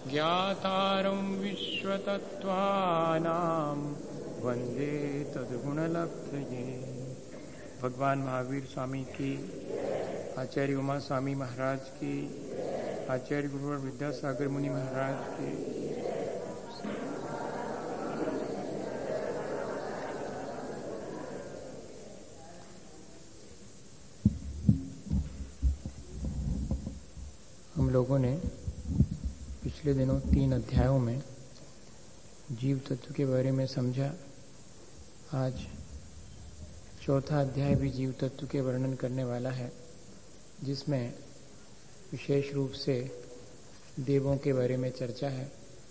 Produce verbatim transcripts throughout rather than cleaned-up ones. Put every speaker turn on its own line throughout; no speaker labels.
ज्ञातारं विश्वतत्त्वानां वंदे तद्गुणलब्धये। भगवान महावीर स्वामी की, आचार्य उमा स्वामी महाराज की, आचार्य गुरुवर विद्यासागर मुनि महाराज की। हम लोगों ने पिछले दिनों तीन अध्यायों में जीव तत्व के बारे में समझा। आज चौथा अध्याय भी जीव तत्व के वर्णन करने वाला है, जिसमें विशेष रूप से देवों के बारे में चर्चा है।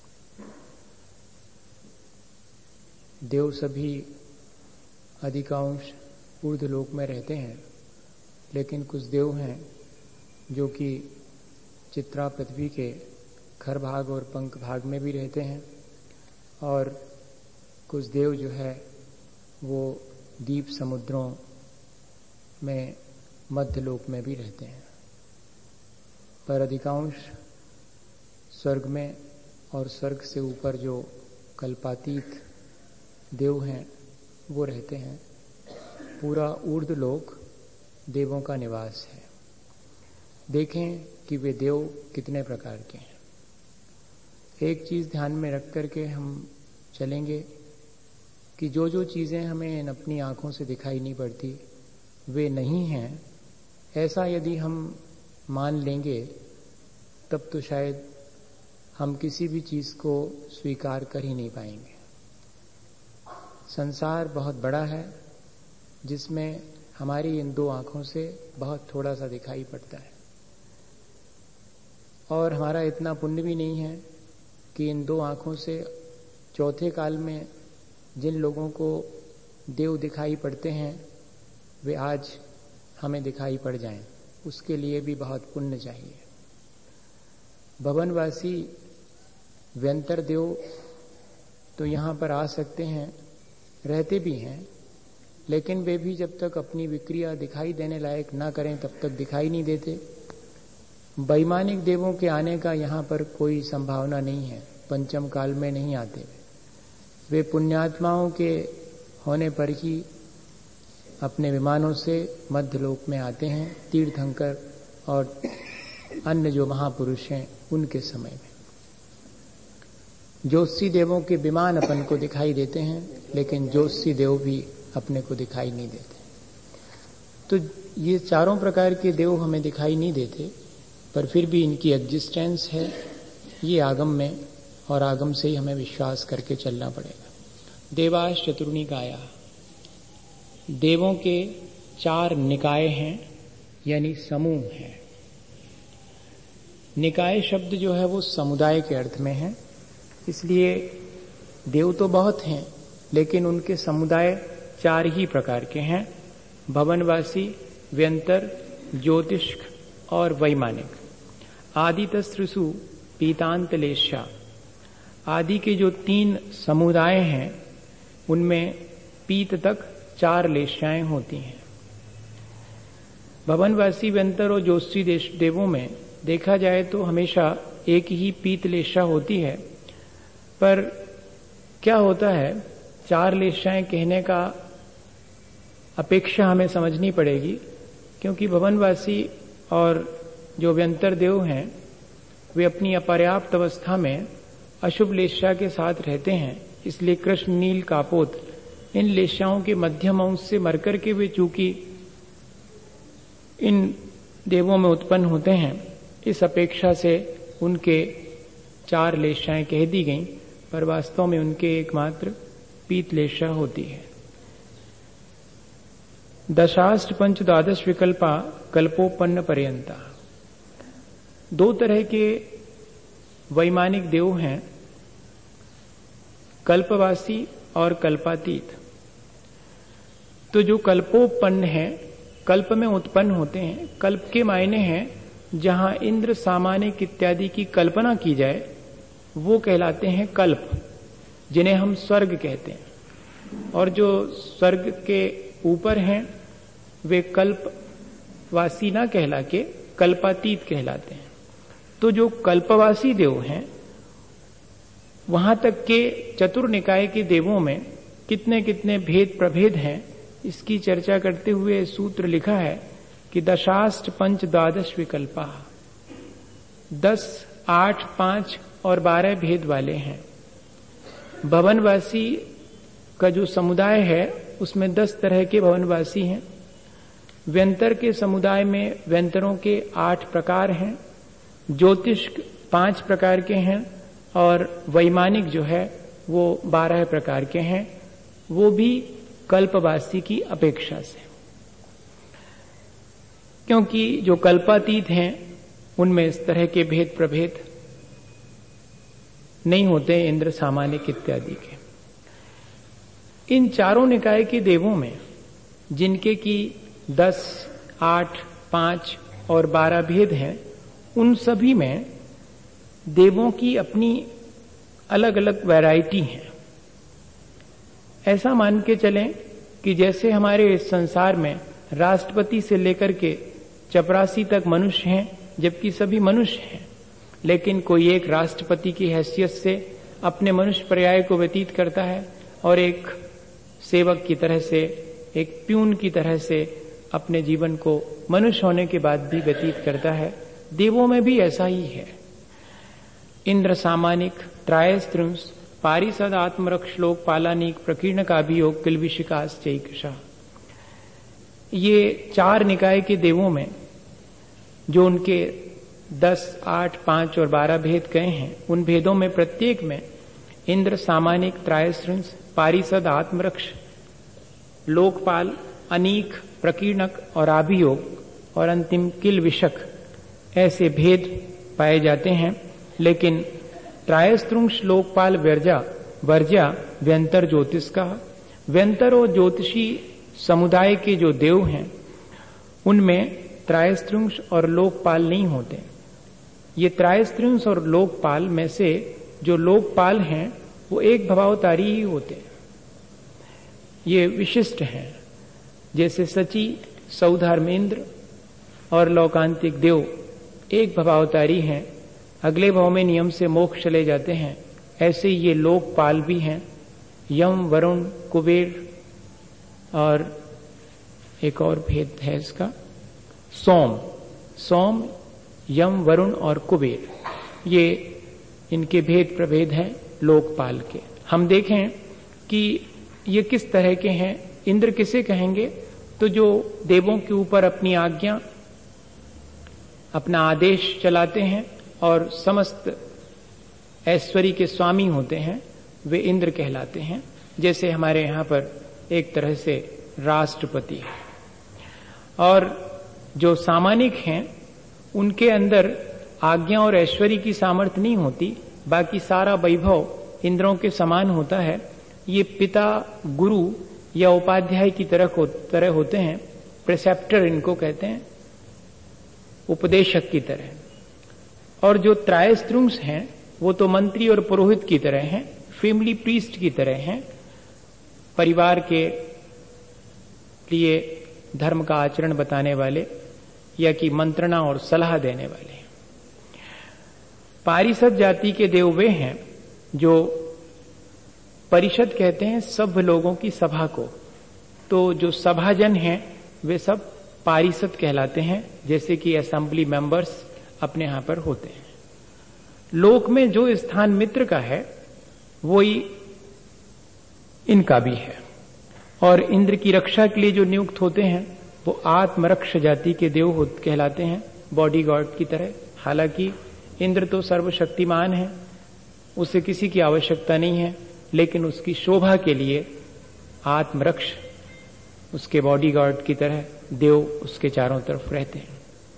देव सभी अधिकांश ऊर्ध्वलोक में रहते हैं, लेकिन कुछ देव हैं जो कि चित्रा पृथ्वी के खर भाग और पंख भाग में भी रहते हैं, और कुछ देव जो है वो दीप समुद्रों में मध्य लोक में भी रहते हैं। पर अधिकांश स्वर्ग में और स्वर्ग से ऊपर जो कल्पातीत देव हैं वो रहते हैं। पूरा ऊर्ध्व लोक देवों का निवास है। देखें कि वे देव कितने प्रकार के हैं। एक चीज ध्यान में रख करके हम चलेंगे कि जो जो चीजें हमें अपनी आंखों से दिखाई नहीं पड़ती वे नहीं हैं, ऐसा यदि हम मान लेंगे तब तो शायद हम किसी भी चीज को स्वीकार कर ही नहीं पाएंगे। संसार बहुत बड़ा है, जिसमें हमारी इन दो आंखों से बहुत थोड़ा सा दिखाई पड़ता है, और हमारा इतना पुण्य भी नहीं है कि इन दो आंखों से चौथे काल में जिन लोगों को देव दिखाई पड़ते हैं वे आज हमें दिखाई पड़ जाएं। उसके लिए भी बहुत पुण्य चाहिए। भवनवासी व्यंतर देव तो यहाँ पर आ सकते हैं, रहते भी हैं, लेकिन वे भी जब तक अपनी विक्रिया दिखाई देने लायक ना करें तब तक दिखाई नहीं देते। वैमानिक देवों के आने का यहाँ पर कोई संभावना नहीं है, पंचम काल में नहीं आते। वे पुण्यात्माओं के होने पर ही अपने विमानों से मध्यलोक में आते हैं, तीर्थंकर और अन्य जो महापुरुष हैं उनके समय में। ज्योतिषी देवों के विमान अपन को दिखाई देते हैं, लेकिन ज्योतिषी देव भी अपने को दिखाई नहीं देते। तो ये चारों प्रकार के देव हमें दिखाई नहीं देते, पर फिर भी इनकी एग्जिस्टेंस है ये आगम में, और आगम से ही हमें विश्वास करके चलना पड़ेगा। देवाश चतुर्निकाया, देवों के चार निकाय हैं, यानी समूह हैं। निकाय शब्द जो है वो समुदाय के अर्थ में है, इसलिए देव तो बहुत हैं, लेकिन उनके समुदाय चार ही प्रकार के हैं: भवनवासी, व्यंतर, ज्योतिष्क और वैमानिक। आदितस्त्रिषु पीतांतलेशा, आदि के जो तीन समुदाय हैं उनमें पीत तक चार लेशाएं होती हैं। भवनवासी, व्यंतर और ज्योतिषी देवों में देखा जाए तो हमेशा एक ही पीत लेशा होती है, पर क्या होता है, चार लेशाएं कहने का अपेक्षा हमें समझनी पड़ेगी, क्योंकि भवनवासी और जो व्यंतर देव हैं वे अपनी अपर्याप्त अवस्था में अशुभ लेशा के साथ रहते हैं। इसलिए कृष्ण नील कापोत इन लेशाओं के मध्यम अंश से मरकर के वे चूंकि इन देवों में उत्पन्न होते हैं, इस अपेक्षा से उनके चार लेशाएं कह दी गईं, पर वास्तव में उनके एकमात्र पीत लेशा होती है। दशाष्ट पंच द्वादश विकल्पा कल्पोपन्न पर्यंता, दो तरह के वैमानिक देव हैं, कल्पवासी और कल्पातीत। तो जो कल्पोपन्न है, कल्प में उत्पन्न होते हैं। कल्प के मायने हैं जहां इंद्र सामानिक इत्यादि की कल्पना की जाए, वो कहलाते हैं कल्प, जिन्हें हम स्वर्ग कहते हैं। और जो स्वर्ग के ऊपर हैं वे कल्पवासी ना कहला के कल्पातीत कहलाते हैं। तो जो कल्पवासी देव हैं वहां तक के चतुर निकाय के देवों में कितने कितने भेद प्रभेद हैं, इसकी चर्चा करते हुए सूत्र लिखा है कि दशाष्ट पंच द्वादश विकल्पा, दस, आठ, पांच और बारह भेद वाले हैं। भवनवासी का जो समुदाय है उसमें दस तरह के भवनवासी हैं। व्यंतर के समुदाय में व्यंतरों के आठ प्रकार हैं, ज्योतिष पांच प्रकार के हैं और वैमानिक जो है वो बारह प्रकार के हैं, वो भी कल्पवासी की अपेक्षा से, क्योंकि जो कल्पातीत हैं उनमें इस तरह के भेद प्रभेद नहीं होते इंद्र सामानिक इत्यादि के। इन चारों निकाय के देवों में जिनके की दस, आठ, पांच और बारह भेद हैं, उन सभी में देवों की अपनी अलग अलग वैरायटी है। ऐसा मान के चलें कि जैसे हमारे इस संसार में राष्ट्रपति से लेकर के चपरासी तक मनुष्य हैं, जबकि सभी मनुष्य हैं, लेकिन कोई एक राष्ट्रपति की हैसियत से अपने मनुष्य पर्याय को व्यतीत करता है और एक सेवक की तरह से, एक प्यून की तरह से अपने जीवन को मनुष्य होने के बाद भी व्यतीत करता है। देवों में भी ऐसा ही है। इंद्र सामानिक, त्रायस्त्रिंश, पारिषद, आत्मरक्ष, लोक पालानिक, प्रकीर्ण का भी योग, किलविशिकास, चैकशा, ये चार निकाय के देवों में जो उनके दस, आठ, पांच और बारह भेद कहे हैं, उन भेदों में प्रत्येक में इंद्र सामानिक, त्रायस्त्रिंश, पारिषद, आत्मरक्ष, लोकपाल, अनीक, प्रकीर्णक और आभियोग और अंतिम किलविशक ऐसे भेद पाए जाते हैं। लेकिन त्रायस्त्रुंश, लोकपाल, वर्जा वर्जा व्यंतर ज्योतिष का, व्यंतर और ज्योतिषी समुदाय के जो देव हैं उनमें त्रायस्त्रुंश और लोकपाल नहीं होते। ये त्रायस्त्रुंश और लोकपाल में से जो लोकपाल हैं वो एक भवावतारी ही होते हैं, ये विशिष्ट हैं। जैसे सची, सौधर्मेंद्र और लोकांतिक देव एक भवावतारी हैं, अगले भाव में नियम से मोक्ष चले जाते हैं, ऐसे ये लोकपाल भी हैं। यम, वरुण, कुबेर और एक और भेद है इसका, सोम, सोम, यम, वरुण और कुबेर, ये इनके भेद प्रभेद हैं लोकपाल के। हम देखें कि ये किस तरह के हैं। इंद्र किसे कहेंगे? तो जो देवों के ऊपर अपनी आज्ञा, अपना आदेश चलाते हैं और समस्त ऐश्वर्य के स्वामी होते हैं, वे इंद्र कहलाते हैं। जैसे हमारे यहां पर एक तरह से राष्ट्रपति है। और जो सामानिक हैं उनके अंदर आज्ञा और ऐश्वर्य की सामर्थ्य नहीं होती, बाकी सारा वैभव इंद्रों के समान होता है। ये पिता, गुरु या उपाध्याय की तरह हो, तरह होते हैं, प्रिसेप्टर इनको कहते हैं, उपदेशक की तरह। और जो त्रायस्त्रुंश हैं वो तो मंत्री और पुरोहित की तरह हैं, फैमिली प्रीस्ट की तरह हैं, परिवार के लिए धर्म का आचरण बताने वाले या कि मंत्रणा और सलाह देने वाले। पारिषद जाति के देव वे हैं जो परिषद कहते हैं सब लोगों की सभा को, तो जो सभाजन हैं वे सब पारिषद कहलाते हैं, जैसे कि असेंबली मेंबर्स अपने यहां पर होते हैं। लोक में जो स्थान मित्र का है वही इनका भी है। और इंद्र की रक्षा के लिए जो नियुक्त होते हैं वो आत्मरक्ष जाति के देव कहलाते हैं, बॉडीगार्ड की तरह। हालांकि इंद्र तो सर्वशक्तिमान है, उसे किसी की आवश्यकता नहीं है, लेकिन उसकी शोभा के लिए आत्मरक्ष उसके बॉडीगार्ड की तरह देव उसके चारों तरफ रहते हैं।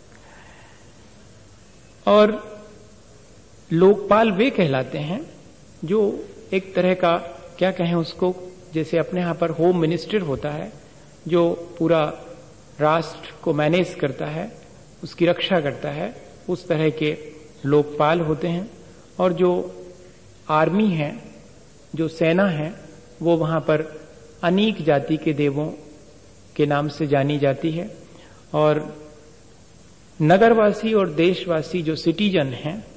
और लोकपाल वे कहलाते हैं जो एक तरह का, क्या कहें उसको, जैसे अपने यहां पर होम मिनिस्टर होता है जो पूरा राष्ट्र को मैनेज करता है, उसकी रक्षा करता है, उस तरह के लोकपाल होते हैं। और जो आर्मी है, जो सेना है, वो वहां पर अनेक जाति के देवों के नाम से जानी जाती है। और नगरवासी और देशवासी जो सिटीजन हैं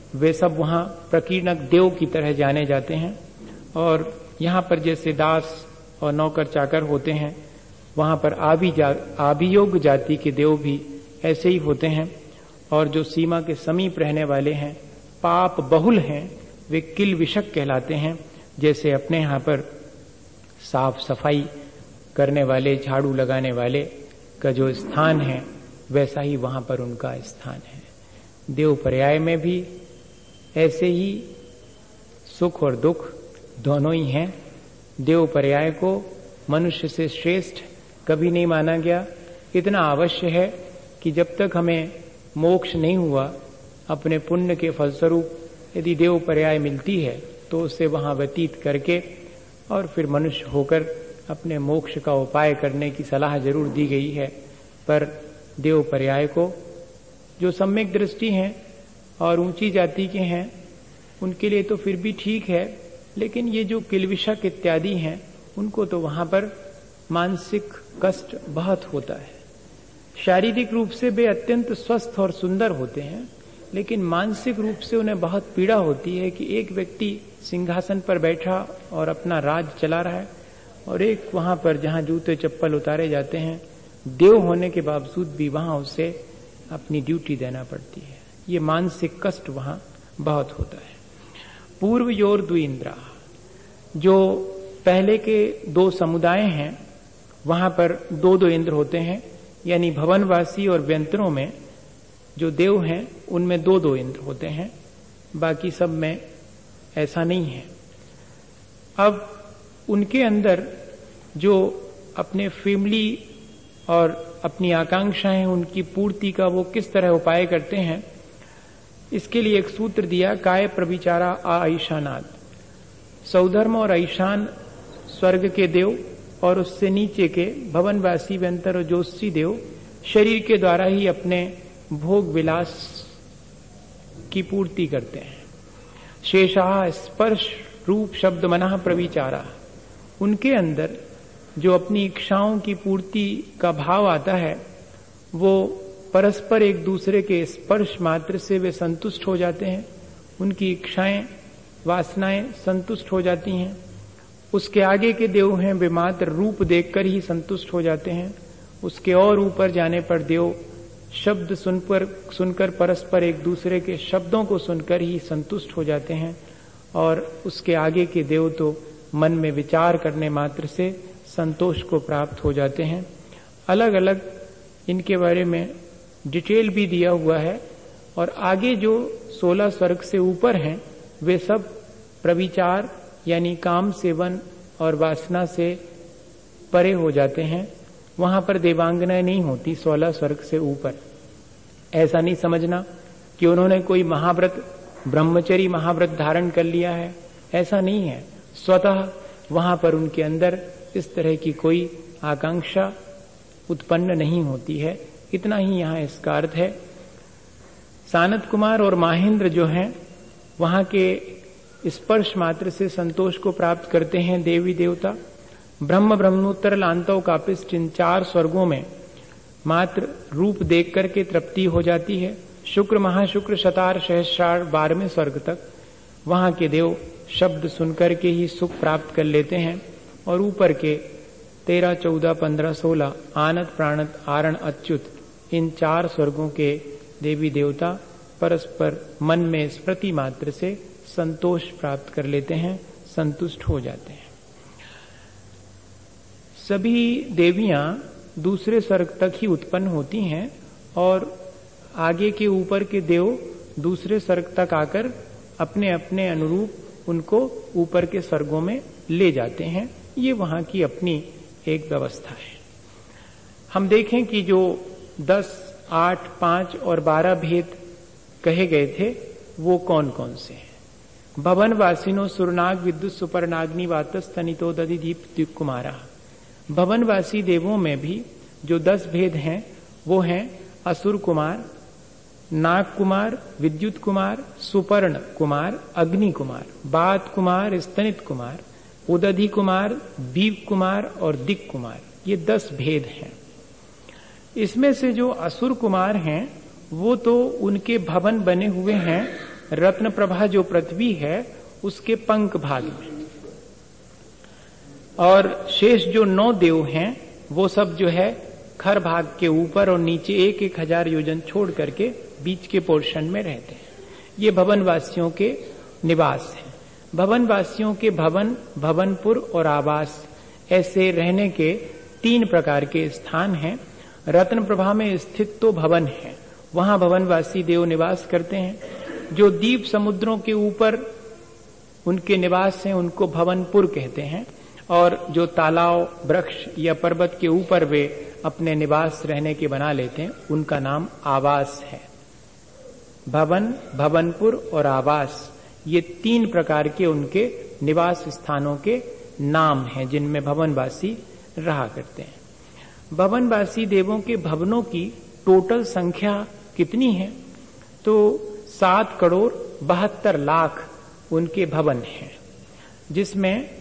वे सब वहां प्रकीर्णक देव की तरह जाने जाते हैं। और यहाँ पर जैसे दास और नौकर चाकर होते हैं, वहां पर आभि जा, आभियोग जाति के देव भी ऐसे ही होते हैं। और जो सीमा के समीप रहने वाले हैं, पाप बहुल हैं, वे किल विषक कहलाते हैं। जैसे अपने यहाँ पर साफ सफाई करने वाले, झाड़ू लगाने वाले का जो स्थान है, वैसा ही वहां पर उनका स्थान है। देव पर्याय में भी ऐसे ही सुख और दुख दोनों ही हैं। देव पर्याय को मनुष्य से श्रेष्ठ कभी नहीं माना गया। इतना अवश्य है कि जब तक हमें मोक्ष नहीं हुआ, अपने पुण्य के फलस्वरूप यदि देव पर्याय मिलती है तो उसे वहां व्यतीत करके और फिर मनुष्य होकर अपने मोक्ष का उपाय करने की सलाह जरूर दी गई है। पर देव पर्याय को जो सम्यक दृष्टि हैं और ऊंची जाति के हैं, उनके लिए तो फिर भी ठीक है, लेकिन ये जो किलविषक इत्यादि हैं, उनको तो वहां पर मानसिक कष्ट बहुत होता है। शारीरिक रूप से वे अत्यंत स्वस्थ और सुंदर होते हैं, लेकिन मानसिक रूप से उन्हें बहुत पीड़ा होती है कि एक व्यक्ति सिंहासन पर बैठा और अपना राज चला रहा है, और एक वहां पर जहां जूते चप्पल उतारे जाते हैं, देव होने के बावजूद भी वहां उसे अपनी ड्यूटी देना पड़ती है। ये मानसिक कष्ट वहां बहुत होता है। पूर्व योर द्विइंद्रा, जो पहले के दो समुदाय हैं, वहां पर दो दो इंद्र होते हैं, यानी भवनवासी और व्यंतरों में जो देव हैं उनमें दो दो इंद्र होते हैं, बाकी सब में ऐसा नहीं है। अब उनके अंदर जो अपने फैमिली और अपनी आकांक्षाएं, उनकी पूर्ति का वो किस तरह उपाय करते हैं, इसके लिए एक सूत्र दिया, काय प्रविचारा आ ईशानाद। सौधर्म और ईशान स्वर्ग के देव और उससे नीचे के भवनवासी व्यंतर और ज्योतिषी देव शरीर के द्वारा ही अपने भोग विलास की पूर्ति करते हैं। शेषा स्पर्श रूप शब्द मनः प्रविचारा, उनके अंदर जो अपनी इच्छाओं की पूर्ति का भाव आता है, वो परस्पर एक दूसरे के स्पर्श मात्र से वे संतुष्ट हो जाते हैं। उनकी इच्छाएं, वासनाएं संतुष्ट हो जाती हैं। उसके आगे के देव हैं, वे मात्र रूप देखकर ही संतुष्ट हो जाते हैं। उसके और ऊपर जाने पर देव शब्द सुनकर सुनकर परस्पर एक दूसरे के शब्दों को सुनकर ही संतुष्ट हो जाते हैं। और उसके आगे के देव तो मन में विचार करने मात्र से संतोष को प्राप्त हो जाते हैं। अलग अलग इनके बारे में डिटेल भी दिया हुआ है। और आगे जो सोलह स्वर्ग से ऊपर हैं, वे सब प्रविचार यानी काम सेवन और वासना से परे हो जाते हैं। वहां पर देवांगनाएं नहीं होती सोलह स्वर्ग से ऊपर। ऐसा नहीं समझना कि उन्होंने कोई महाव्रत, ब्रह्मचरी महाव्रत धारण कर लिया है, ऐसा नहीं है। स्वतः वहां पर उनके अंदर इस तरह की कोई आकांक्षा उत्पन्न नहीं होती है। इतना ही यहाँ इसका अर्थ है। सानत कुमार और माहेंद्र जो हैं, वहां के स्पर्श मात्र से संतोष को प्राप्त करते हैं देवी देवता। ब्रह्म ब्रह्मोत्तर लांतव कापिष्ट, इन चार स्वर्गों में मात्र रूप देख करके तृप्ति हो जाती है। शुक्र महाशुक्र शतार सहस्रार बारहवें स्वर्ग तक वहां के देव शब्द सुनकर के ही सुख प्राप्त कर लेते हैं। और ऊपर के तेरह चौदह पंद्रह सोलह आनत प्राणत आरण अच्युत, इन चार स्वर्गों के देवी देवता परस्पर मन में स्मृति मात्र से संतोष प्राप्त कर लेते हैं, संतुष्ट हो जाते हैं। सभी देवियां दूसरे स्वर्ग तक ही उत्पन्न होती हैं और आगे के ऊपर के देव दूसरे स्वर्ग तक आकर अपने अपने अनुरूप उनको ऊपर के स्वर्गों में ले जाते हैं। ये वहां की अपनी एक व्यवस्था है। हम देखें कि जो दस, आठ, पांच और बारह भेद कहे गए थे, वो कौन कौन से हैं। भवन वासिनो सुरनाग विद्युत सुपर्णाग्नि वातस तनितो दधि दीप द्वीप कुमारा। भवनवासी देवों में भी जो दस भेद हैं, वो हैं असुर कुमार, नाग कुमार, विद्युत कुमार, सुपर्ण कुमार, अग्नि कुमार, बात कुमार, स्तनित कुमार, उदधि कुमार, दीप कुमार और दिक कुमार। ये दस भेद हैं। इसमें से जो असुर कुमार हैं, वो तो उनके भवन बने हुए हैं रत्न प्रभा जो पृथ्वी है उसके पंख भाग में, और शेष जो नौ देव हैं वो सब जो है खर भाग के ऊपर और नीचे एक एक हजार योजन छोड़ करके बीच के पोर्शन में रहते हैं। ये भवनवासियों के निवास हैं। भवनवासियों के भवन, भवनपुर और आवास ऐसे रहने के तीन प्रकार के स्थान हैं। रत्न प्रभा में स्थित तो भवन है, वहां भवनवासी देव निवास करते हैं। जो द्वीप समुद्रों के ऊपर उनके निवास हैं उनको भवनपुर कहते हैं, और जो तालाब, वृक्ष या पर्वत के ऊपर वे अपने निवास रहने के बना लेते हैं उनका नाम आवास है। भवन, भवनपुर और आवास ये तीन प्रकार के उनके निवास स्थानों के नाम हैं जिनमें भवनवासी रहा करते हैं। भवनवासी देवों के भवनों की टोटल संख्या कितनी है? तो सात करोड़ बहत्तर लाख उनके भवन हैं, जिसमें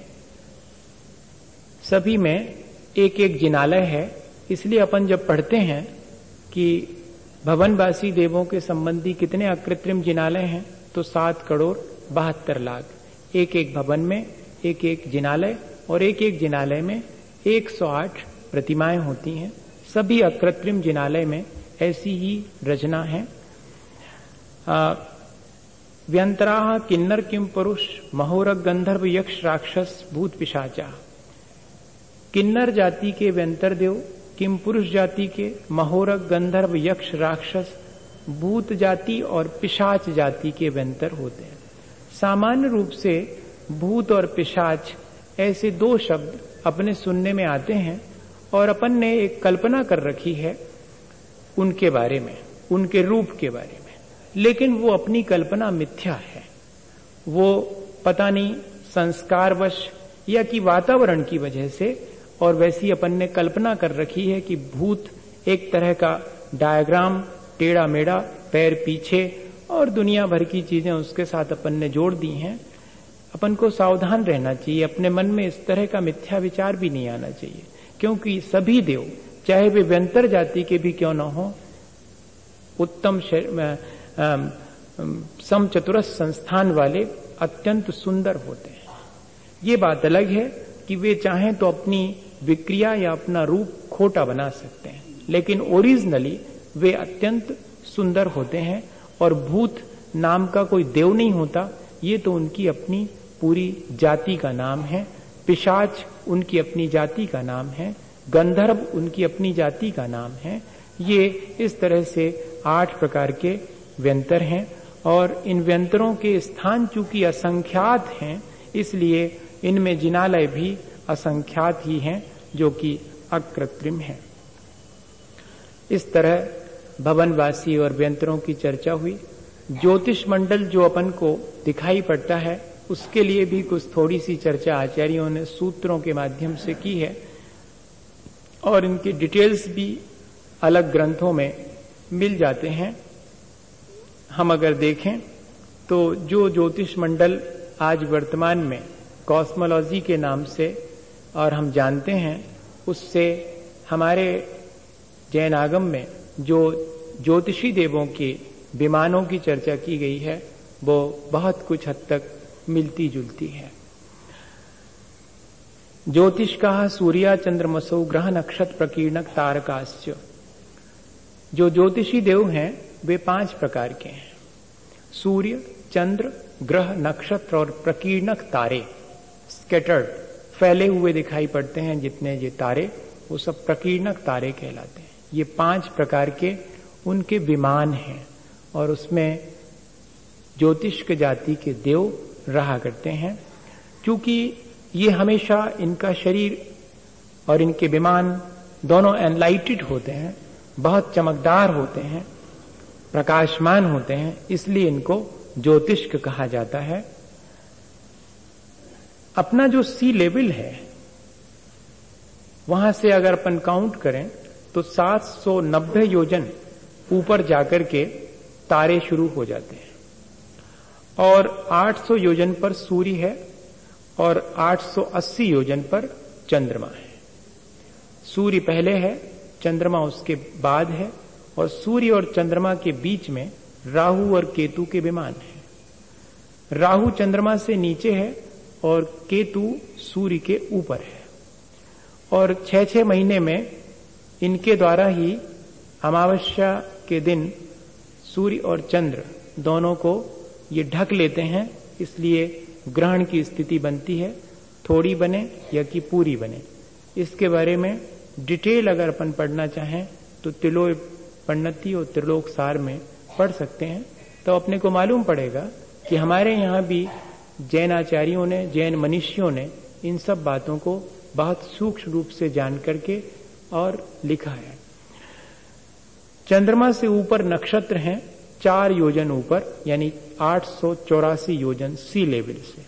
सभी में एक एक जिनालय है। इसलिए अपन जब पढ़ते हैं कि भवनवासी देवों के संबंधी कितने अकृत्रिम जिनालय हैं, तो सात करोड़ बहत्तर लाख। एक एक भवन में एक एक जिनालय, और एक एक जिनालय में एक सौ आठ प्रतिमाएं होती हैं। सभी अकृत्रिम जिनालय में ऐसी ही रचना है। व्यंतराः किन्नर किम पुरुष महोरग गंधर्व यक्ष राक्षस भूत पिशाचा। किन्नर जाति के व्यंतर देव, किम पुरुष जाति के महोरग गंधर्व यक्ष राक्षस, भूत जाति और पिशाच जाति के व्यंतर होते हैं। सामान्य रूप से भूत और पिशाच ऐसे दो शब्द अपने सुनने में आते हैं, और अपन ने एक कल्पना कर रखी है उनके बारे में, उनके रूप के बारे में, लेकिन वो अपनी कल्पना मिथ्या है। वो पता नहीं संस्कारवश या कि वातावरण की वजह से, और वैसी अपन ने कल्पना कर रखी है कि भूत एक तरह का डायग्राम, टेढ़ा मेढ़ा, पैर पीछे और दुनिया भर की चीजें उसके साथ अपन ने जोड़ दी हैं। अपन को सावधान रहना चाहिए, अपने मन में इस तरह का मिथ्या विचार भी नहीं आना चाहिए, क्योंकि सभी देव चाहे वे व्यंतर जाति के भी क्यों न हो, उत्तम समचतुरस संस्थान वाले अत्यंत सुंदर होते हैं। ये बात अलग है कि वे चाहें तो अपनी विक्रिया या अपना रूप खोटा बना सकते हैं, लेकिन ओरिजिनली वे अत्यंत सुंदर होते हैं। और भूत नाम का कोई देव नहीं होता, ये तो उनकी अपनी पूरी जाति का नाम है। पिशाच उनकी अपनी जाति का नाम है। गंधर्व उनकी अपनी जाति का नाम है। ये इस तरह से आठ प्रकार के व्यंतर हैं, और इन व्यंतरों के स्थान चूंकि असंख्यात हैं, इसलिए इनमें जिनालय भी असंख्यात ही हैं, जो कि अकृत्रिम है। इस तरह भवनवासी और व्यंतरों की चर्चा हुई। ज्योतिष मंडल जो अपन को दिखाई पड़ता है, उसके लिए भी कुछ थोड़ी सी चर्चा आचार्यों ने सूत्रों के माध्यम से की है, और इनकी डिटेल्स भी अलग ग्रंथों में मिल जाते हैं। हम अगर देखें तो जो ज्योतिष मंडल आज वर्तमान में कॉस्मोलॉजी के नाम से और हम जानते हैं, उससे हमारे जैन आगम में जो ज्योतिषी देवों के विमानों की चर्चा की गई है, वो बहुत कुछ हद तक मिलती जुलती है। ज्योतिष का सूर्या चंद्रमसो ग्रह नक्षत्र प्रकीर्णक तारकाश्च। जो ज्योतिषी देव हैं वे पांच प्रकार के हैं। सूर्य, चंद्र, ग्रह, नक्षत्र और प्रकीर्णक तारे, स्कैटर्ड, फैले हुए दिखाई पड़ते हैं जितने ये तारे, वो सब प्रकीर्णक तारे कहलाते हैं। ये पांच प्रकार के उनके विमान हैं, और उसमें ज्योतिष के जाति के देव रहा करते हैं। क्योंकि ये हमेशा इनका शरीर और इनके विमान दोनों एनलाइटेड होते हैं, बहुत चमकदार होते हैं, प्रकाशमान होते हैं, इसलिए इनको ज्योतिष्क कहा जाता है। अपना जो सी लेवल है वहां से अगर अपन काउंट करें तो सात सौ नब्बे योजन ऊपर जाकर के तारे शुरू हो जाते हैं, और आठ सौ योजन पर सूर्य है, और आठ सौ अस्सी योजन पर चंद्रमा है। सूर्य पहले है, चंद्रमा उसके बाद है, और सूर्य और चंद्रमा के बीच में राहु और केतु के विमान हैं। राहु चंद्रमा से नीचे है और केतु सूर्य के ऊपर है। और छह छह महीने में इनके द्वारा ही अमावस्या के दिन सूर्य और चंद्र दोनों को ये ढक लेते हैं, इसलिए ग्रहण की स्थिति बनती है, थोड़ी बने या कि पूरी बने। इसके बारे में डिटेल अगर अपन पढ़ना चाहें तो त्रिलोक पण्णति और त्रिलोक सार में पढ़ सकते हैं। तो अपने को मालूम पड़ेगा कि हमारे यहाँ भी जैन आचार्यों ने, जैन मनीषियों ने इन सब बातों को बहुत सूक्ष्म रूप से जान करके और लिखा है। चंद्रमा से ऊपर नक्षत्र हैं चार योजन ऊपर, यानी आठ सौ चौरासी योजन सी लेवल से।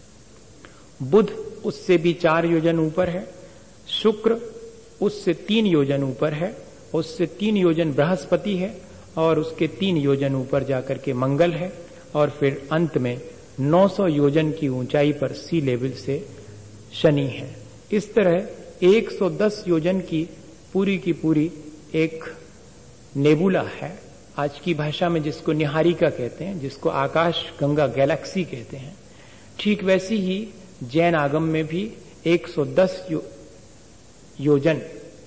बुध उससे भी चार योजन ऊपर है, शुक्र उससे तीन योजन ऊपर है, उससे तीन योजन बृहस्पति है और उसके तीन योजन ऊपर जाकर के मंगल है, और फिर अंत में नौ सौ योजन की ऊंचाई पर सी लेवल से शनि है। इस तरह एक सौ दस योजन की पूरी की पूरी एक नेबुला है, आज की भाषा में जिसको निहारिका कहते हैं, जिसको आकाश गंगा गैलेक्सी कहते हैं। ठीक वैसी ही जैन आगम में भी एक सौ दस यो, योजन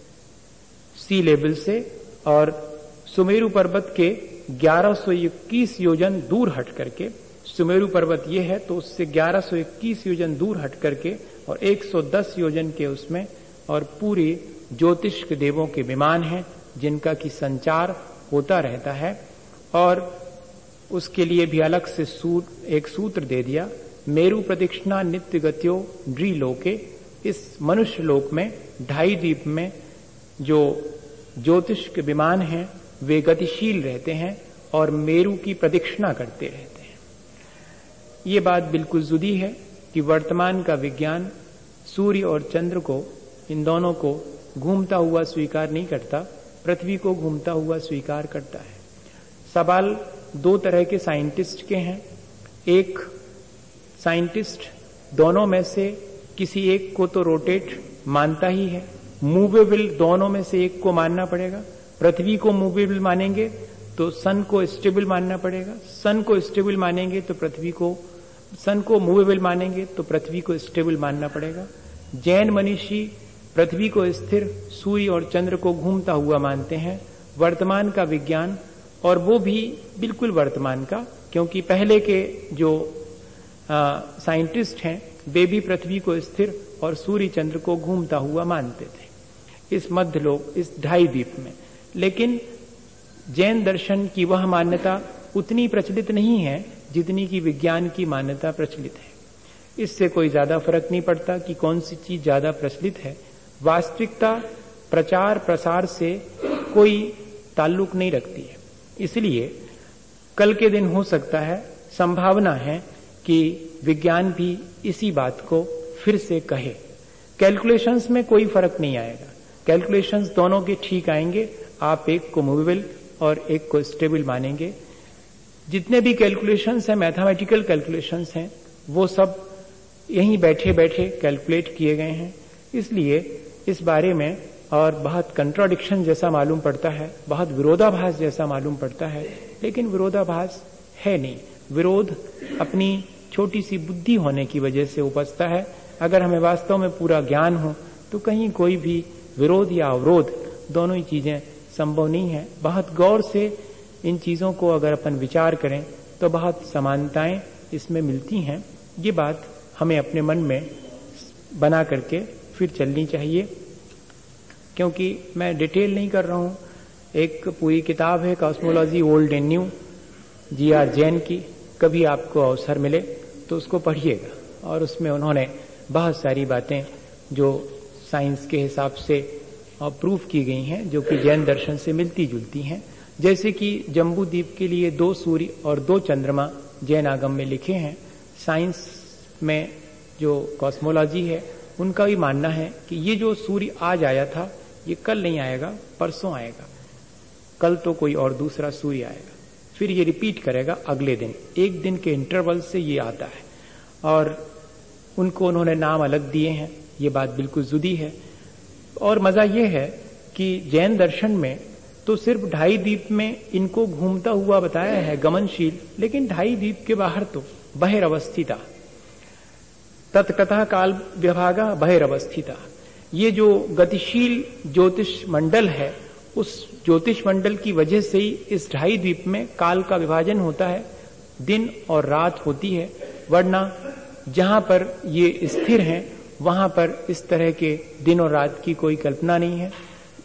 सी लेवल से और सुमेरु पर्वत के ग्यारह सौ इक्कीस योजन दूर हट करके, सुमेरु पर्वत ये है तो उससे ग्यारह सौ इक्कीस योजन दूर हट करके और एक सौ दस योजन के उसमें, और पूरी ज्योतिष के देवों के विमान हैं जिनका कि संचार होता रहता है। और उसके लिए भी अलग से सूत्र, एक सूत्र दे दिया, मेरु प्रदक्षिणा नित्य गत्यो ड्रीलोके। इस मनुष्य लोक में ढाई द्वीप में जो ज्योतिष के विमान हैं वे गतिशील रहते हैं और मेरु की प्रदक्षिणा करते रहते हैं। ये बात बिल्कुल जुदी है कि वर्तमान का विज्ञान सूर्य और चंद्र को, इन दोनों को घूमता हुआ स्वीकार नहीं करता, पृथ्वी को घूमता हुआ स्वीकार करता है। सवाल दो तरह के साइंटिस्ट के हैं। एक साइंटिस्ट दोनों में से किसी एक को तो रोटेट मानता ही है, मूवेबल दोनों में से एक को मानना पड़ेगा। पृथ्वी को मूवेबल मानेंगे तो सन को स्टेबल मानना पड़ेगा, सन को स्टेबल मानेंगे तो पृथ्वी को, सन को मूवेबल मानेंगे तो पृथ्वी को स्टेबल मानना पड़ेगा। जैन मनीषी पृथ्वी को स्थिर, सूर्य और चंद्र को घूमता हुआ मानते हैं। वर्तमान का विज्ञान, और वो भी बिल्कुल वर्तमान का, क्योंकि पहले के जो साइंटिस्ट हैं वे भी पृथ्वी को स्थिर और सूर्य चंद्र को घूमता हुआ मानते थे इस मध्य लोक, इस ढाई द्वीप में। लेकिन जैन दर्शन की वह मान्यता उतनी प्रचलित नहीं है जितनी की विज्ञान की मान्यता प्रचलित है। इससे कोई ज्यादा फर्क नहीं पड़ता कि कौन सी चीज ज्यादा प्रचलित है। वास्तविकता प्रचार प्रसार से कोई ताल्लुक नहीं रखती है। इसलिए कल के दिन हो सकता है, संभावना है कि विज्ञान भी इसी बात को फिर से कहे। कैलकुलेशंस में कोई फर्क नहीं आएगा, कैलकुलेशंस दोनों के ठीक आएंगे। आप एक को मूवेबल और एक को स्टेबल मानेंगे। जितने भी कैलकुलेशंस हैं, मैथमेटिकल कैलकुलेशंस हैं, वो सब यहीं बैठे बैठे कैलकुलेट किए गए हैं। इसलिए इस बारे में और बहुत कंट्राडिक्शन जैसा मालूम पड़ता है, बहुत विरोधाभास जैसा मालूम पड़ता है, लेकिन विरोधाभास है नहीं। विरोध अपनी छोटी सी बुद्धि होने की वजह से उपजता है। अगर हमें वास्तव में पूरा ज्ञान हो तो कहीं कोई भी विरोध या अवरोध, दोनों ही चीजें संभव नहीं है। बहुत गौर से इन चीजों को अगर अपन विचार करें तो बहुत समानताएं इसमें मिलती हैं। ये बात हमें अपने मन में बना करके फिर चलनी चाहिए, क्योंकि मैं डिटेल नहीं कर रहा हूं। एक पूरी किताब है cosmology old and new, G R Jain की। कभी आपको अवसर मिले तो उसको पढ़िएगा, और उसमें उन्होंने बहुत सारी बातें जो साइंस के हिसाब से प्रूफ की गई हैं, जो कि जैन दर्शन से मिलती जुलती हैं। जैसे कि जम्बू द्वीप के लिए दो सूर्य और दो चंद्रमा जैन आगम में लिखे हैं। साइंस में जो कॉस्मोलॉजी है उनका भी मानना है कि ये जो सूर्य आज आया था ये कल नहीं आएगा, परसों आएगा, कल तो कोई और दूसरा सूर्य आएगा, फिर ये रिपीट करेगा अगले दिन। एक दिन के इंटरवल से ये आता है, और उनको उन्होंने नाम अलग दिए हैं। ये बात बिल्कुल जुदी है। और मजा ये है कि जैन दर्शन में तो सिर्फ ढाई द्वीप में इनको घूमता हुआ बताया है, गमनशील, लेकिन ढाई द्वीप के बाहर तो बहिरवस्थिता, तत्कतः काल विभागा बहिरवस्थिता। ये जो गतिशील ज्योतिष मंडल है, उस ज्योतिष मंडल की वजह से ही इस ढाई द्वीप में काल का विभाजन होता है, दिन और रात होती है। वरना जहां पर ये स्थिर हैं वहां पर इस तरह के दिन और रात की कोई कल्पना नहीं है।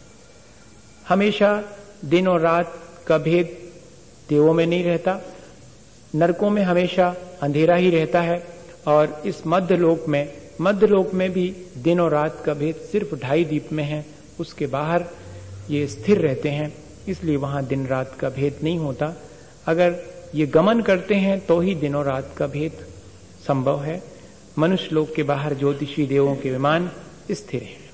हमेशा दिन और रात का भेद देवों में नहीं रहता, नरकों में हमेशा अंधेरा ही रहता है। और इस मध्य लोक में मध्य लोक में भी दिन और रात का भेद सिर्फ ढाई द्वीप में है, उसके बाहर ये स्थिर रहते हैं, इसलिए वहां दिन रात का भेद नहीं होता। अगर ये गमन करते हैं तो ही दिन और रात का भेद संभव है। मनुष्य लोक के बाहर ज्योतिषी देवों के विमान स्थिर हैं।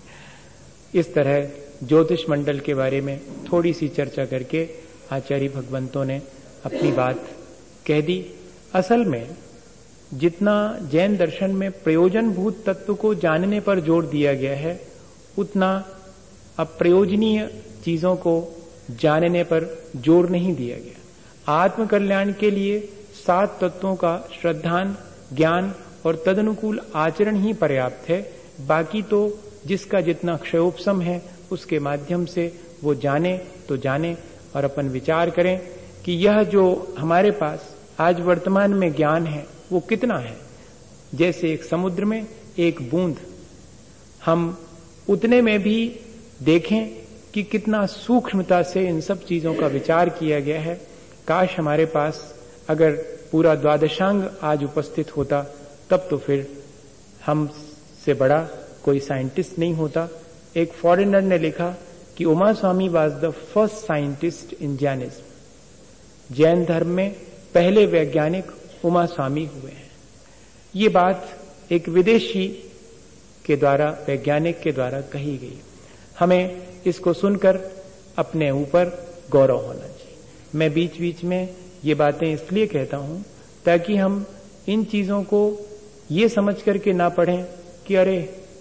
इस तरह ज्योतिष मंडल के बारे में थोड़ी सी चर्चा करके आचार्य भगवंतों ने अपनी बात कह दी। असल में जितना जैन दर्शन में प्रयोजनभूत तत्व को जानने पर जोर दिया गया है, उतना अप्रयोजनीय चीजों को जानने पर जोर नहीं दिया गया। आत्म कल्याण के लिए सात तत्वों का श्रद्धान, ज्ञान और तदनुकूल आचरण ही पर्याप्त है। बाकी तो जिसका जितना क्षयोपशम है उसके माध्यम से वो जाने तो जाने और अपन विचार करें कि यह जो हमारे पास आज वर्तमान में ज्ञान है वो कितना है। जैसे एक समुद्र में एक बूंद, हम उतने में भी देखें कि कितना सूक्ष्मता से इन सब चीजों का विचार किया गया है। काश हमारे पास अगर पूरा द्वादशांग आज उपस्थित होता, तब तो फिर हम से बड़ा कोई साइंटिस्ट नहीं होता। एक फॉरेनर ने लिखा कि Uma Swami was the first scientist in Jainism. Jain धर्म में पहले वैज्ञानिक उमा स्वामी हुए हैं। ये बात एक विदेशी के द्वारा, वैज्ञानिक के द्वारा कही गई। हमें इसको सुनकर अपने ऊपर गौरव होना चाहिए। मैं बीच बीच में ये बातें इसलिए कहता हूं ताकि हम इन चीजों को ये समझ करके ना पढ़ें कि अरे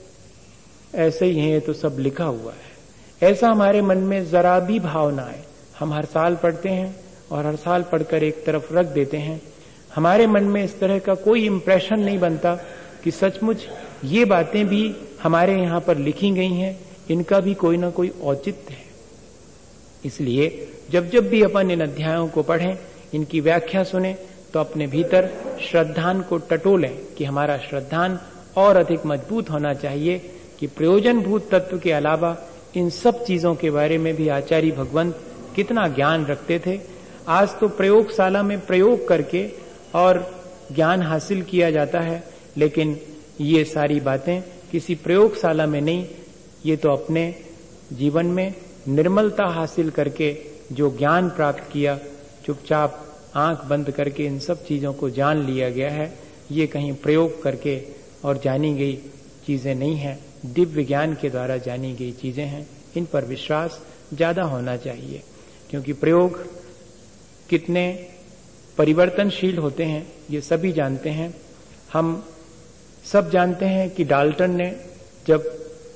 ऐसे ही है, ये तो सब लिखा हुआ है। ऐसा हमारे मन में जरा भी भाव ना आए। हम हर साल पढ़ते हैं और हर साल पढ़कर एक तरफ रख देते हैं। हमारे मन में इस तरह का कोई इंप्रेशन नहीं बनता कि सचमुच ये बातें भी हमारे यहां पर लिखी गई हैं, इनका भी कोई ना कोई औचित्य है। इसलिए जब जब भी अपन इन अध्यायों को पढ़ें, इनकी व्याख्या सुने, तो अपने भीतर श्रद्धान को टटोलें कि हमारा श्रद्धान और अधिक मजबूत होना चाहिए कि प्रयोजनभूत तत्व के अलावा इन सब चीजों के बारे में भी आचार्य भगवंत कितना ज्ञान रखते थे। आज तो प्रयोगशाला में प्रयोग करके और ज्ञान हासिल किया जाता है, लेकिन ये सारी बातें किसी प्रयोगशाला में नहीं, ये तो अपने जीवन में निर्मलता हासिल करके जो ज्ञान प्राप्त किया, चुपचाप आंख बंद करके इन सब चीजों को जान लिया गया है। ये कहीं प्रयोग करके और जानी गई चीजें नहीं हैं, दिव्य ज्ञान के द्वारा जानी गई चीजें हैं। इन पर विश्वास ज्यादा होना चाहिए, क्योंकि प्रयोग कितने परिवर्तनशील होते हैं ये सभी जानते हैं। हम सब जानते हैं कि डाल्टन ने जब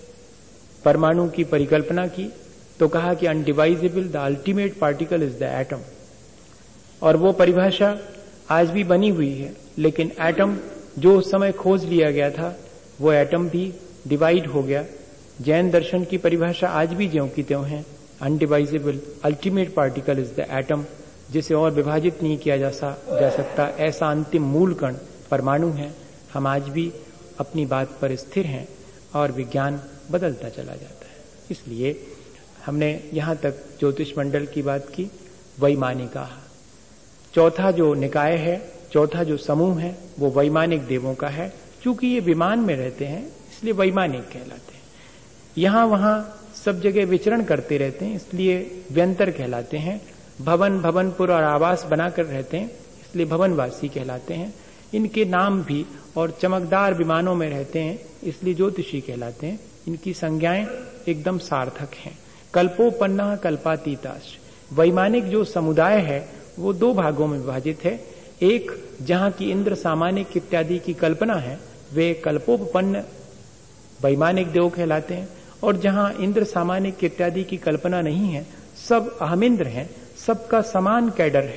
परमाणु की परिकल्पना की तो कहा कि undivisable the ultimate particle is the atom, और वो परिभाषा आज भी बनी हुई है। लेकिन एटम जो उस समय खोज लिया गया था, वो एटम भी डिवाइड हो गया। जैन दर्शन की परिभाषा आज भी ज्यों की त्यों है, undivisable ultimate particle is the atom, जिसे और विभाजित नहीं किया जा, जा सकता, ऐसा अंतिम मूल कण परमाणु है। हम आज भी अपनी बात पर स्थिर हैं और विज्ञान बदलता चला जाता है। इसलिए हमने यहां तक ज्योतिष मंडल की बात की। वैमानिका, चौथा जो निकाय है, चौथा जो समूह है, वो वैमानिक देवों का है। चूंकि ये विमान में रहते हैं इसलिए वैमानिक कहलाते हैं। यहां वहां सब जगह विचरण करते रहते हैं, इसलिए व्यंतर कहलाते हैं। भवन, भवनपुर और आवास बनाकर रहते हैं, इसलिए भवनवासी कहलाते हैं। इनके नाम भी, और चमकदार विमानों में रहते हैं इसलिए ज्योतिषी कहलाते हैं। इनकी संज्ञाएं एकदम सार्थक हैं। कल्पोपन्ना कल्पातीताश, वैमानिक जो समुदाय है वो दो भागों में विभाजित है। एक जहां की इंद्र सामानिक इत्यादि की कल्पना है, वे कल्पोपन्न वैमानिक देव कहलाते हैं। और जहां इंद्र सामानिक इत्यादि की कल्पना नहीं है, सब अहमिंद्र हैं, सबका समान कैडर है,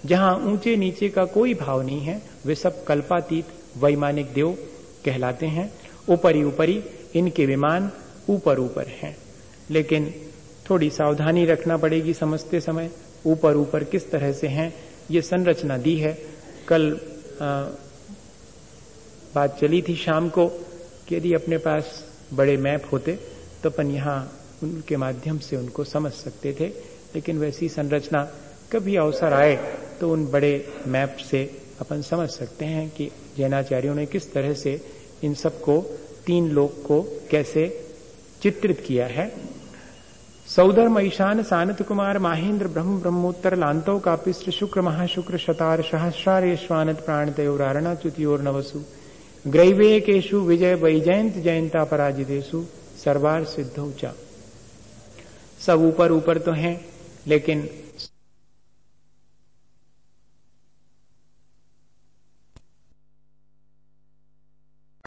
जहां ऊंचे नीचे का कोई भाव नहीं है, वे सब कल्पातीत वैमानिक देव कहलाते हैं। ऊपरी ऊपरी इनके विमान ऊपर ऊपर हैं, लेकिन थोड़ी सावधानी रखना पड़ेगी समझते समय। ऊपर ऊपर किस तरह से हैं, ये संरचना दी है। कल आ, बात चली थी शाम को कि यदि अपने पास बड़े मैप होते तो अपन यहाँ उनके माध्यम से उनको समझ सकते थे, लेकिन वैसी संरचना कभी अवसर आए तो उन बड़े मैप से अपन समझ सकते हैं कि जैनाचार्यों ने किस तरह से इन सबको, तीन लोक को कैसे चित्रित किया है। सौधर्म ईशान सानत कुमार माहेंद्र ब्रह्म ब्रह्मोत्तर लांतो कापिश्र शुक्र महाशुक्र शतार सहस्रारेश्वानत प्राणतयोरारणा च्युतियोर नवसु ग्रैवेकेशु विजय वैजयंत जयंता पराजितेषु सर्वार सिद्धौचा। सब ऊपर ऊपर तो हैं, लेकिन